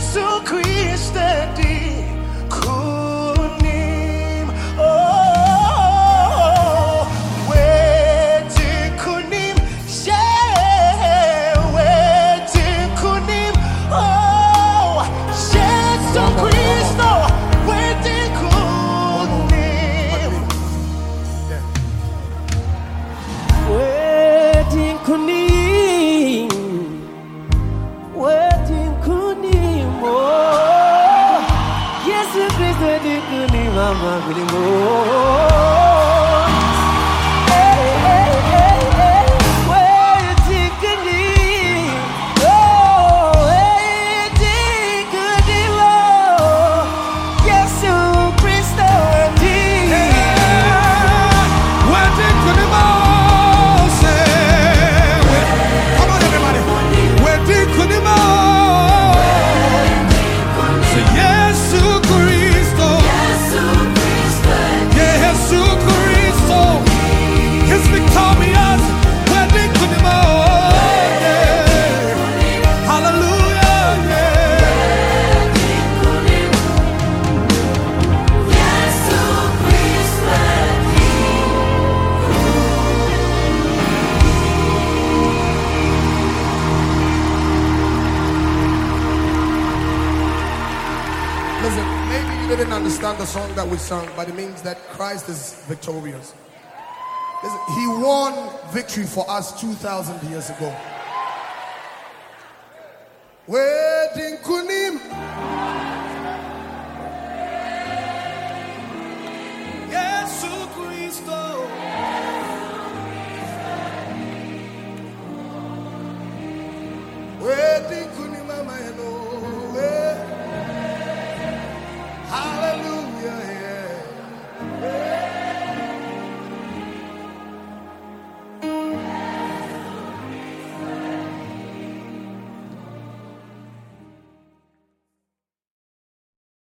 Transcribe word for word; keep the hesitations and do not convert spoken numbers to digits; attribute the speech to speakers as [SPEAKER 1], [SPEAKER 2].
[SPEAKER 1] Yesu Kristo di kunim. Oh, wedi kunim. Yeah, wedi kunim. Oh, Yesu Kristo wedi kunim. Wedi kunim. Wedi kunim. Oh, Yesu Kristo di kunim. Mama kunim. Oh, hey, hey, hey, hey. Wedi kunim. Oh, wedi kunim. Oh, Yesu Kristo di.
[SPEAKER 2] Wedi kunim. Come on, everybody. Wedi kunim. Say Yesu Kristo. Yesu Kristo. He's victorious. Wedi kunim. Hallelujah. Listen, maybe you didn't understand the song that we sung, but it means that Christ is victorious. Listen, he won victory for us two thousand years ago. Where did